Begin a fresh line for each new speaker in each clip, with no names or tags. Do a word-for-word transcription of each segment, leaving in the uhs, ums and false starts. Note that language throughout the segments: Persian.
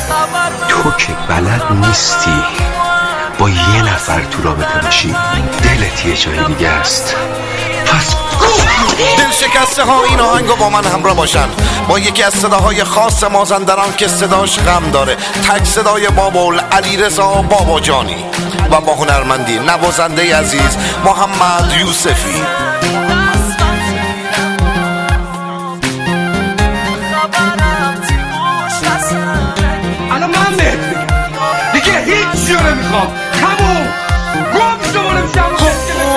تو که بلد نیستی با یه نفر تو رابطه باشی، دلت یه جای دیگه است. پس
دل شکسته ها این آهنگو با من همراه باشن با یکی از صداهای خاص مازندران که صداش غم داره، تک صدای بابول علیرضا بابا جانی و با هنرمندی نوازنده عزیز محمد یوسفی.
الان من بهت میگم دیگه هیچ چیو نمیخوام، تموم گم شو برم شم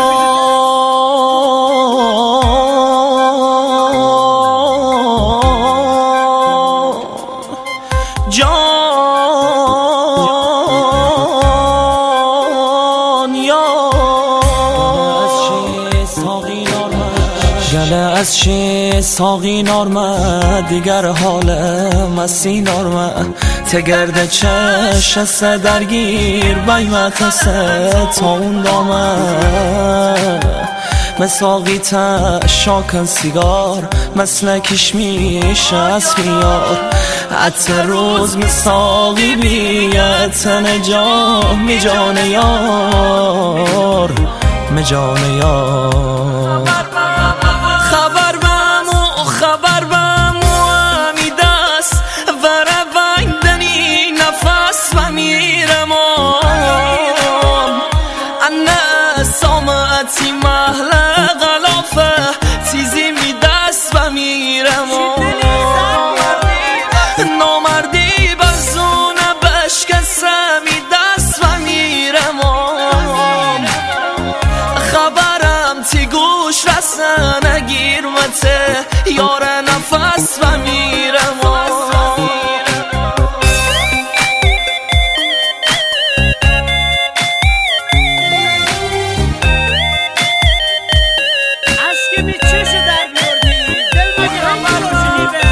از چه ساقی نارمد دیگر حالم از سی نارمد تگرد چشت درگیر بیمت ست تا اون دامن مساقی تا شاکن سیگار مثل کشمیش از میار حتی روز مساقی بیت نجا می جان یار می جان یار. خبر بامو خبر بامو همی دست و روندنی نفس و میرم انه سامتی محل غلافه چیزی می دست و میرم نامردی بزون بشکسه می دست و میرم خبرم تی گوش رسن نگیر مته یار نفس و میرم عشق بی چش در بردی دل مگه هم بلاشنی به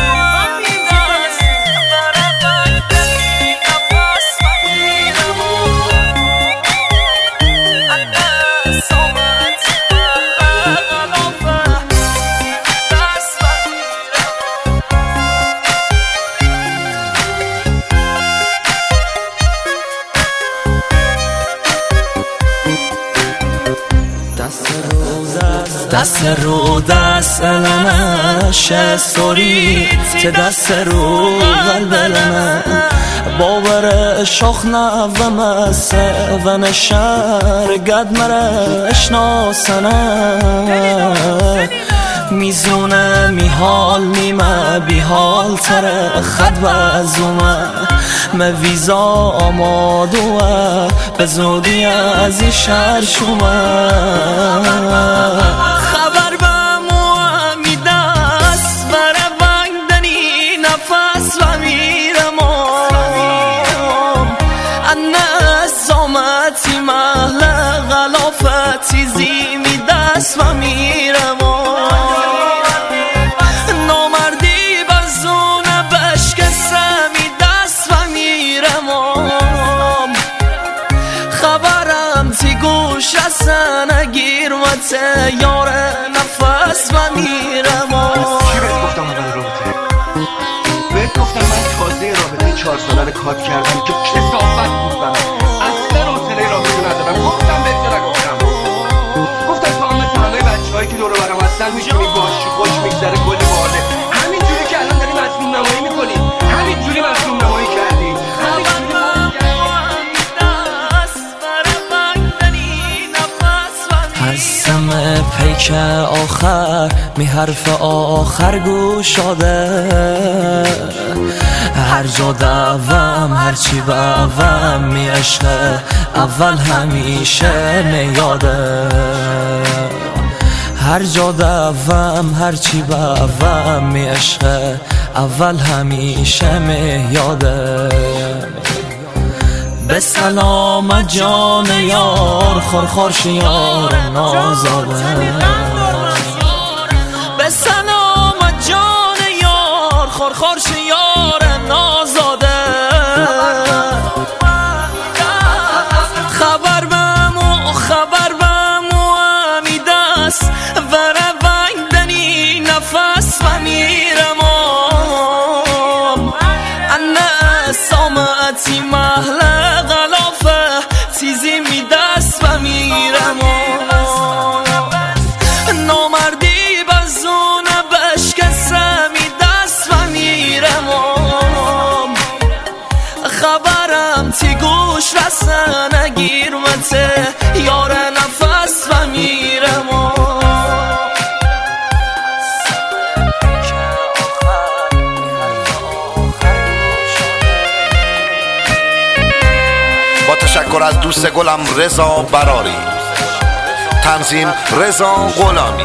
دست رو دست لنه شستوری ته دست رو قلب لنه باور شخ نومسه و نشر گد مرش ناسنه میزونه میحال میمه بیحال تره خد وزومه مویزا آمادوه به زودی از این شهر شومه خبر بامو همی دست و روندنی نفس و میرم انه زامتی محل غلافتی زی می دست و میرم نامردی بزون بشکسه می دست و میرم خبرم تی گوش رسن نگیر مته یار نفس و میرم.
چی بهت گفتم اول رابطه؟ بهت گفتم من تازه رابطه چهار ساله کات کردم که کثافت بود برام، اصلا حوصله رابطه ندارم. گفتم بهت نگفتم؟ گفتم تو هم مثل همه بچه‌هایی که دور و برم هستن می‌شینی باشی خوش میگذره کلی باله، همینجوری که الان داری مظلوم نمایی می‌کنی، همینجوری مظلوم نمایی کردی.
هستم پیک آخر می حرف آخر گوش شده هر جا دوام هرچی بوام می عشق اول همیشه میاده هر جا دوام هرچی بوام می عشق اول همیشه میاده به سلام جان یار خورخورش یار نازاده به سلام جان یار خورخورش یار نازاده خبر بمو خبر بمو همی دست و روندنی نفس و میرم انه سامه ساعتی محل غلافه چیزی می دست و میرم نامردی بزون بشکسه می دست و میرم خبرم تی گوش رسه نگیر مته یار نفس و میرم
با تشکر از دوست گلم رضا براری، تنظیم رضا غلامی.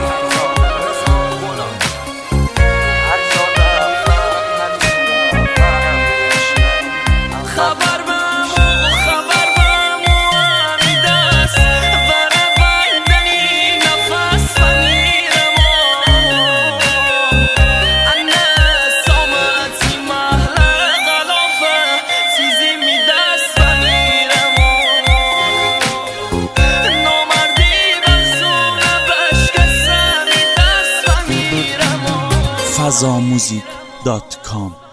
فضا موزیک دات کام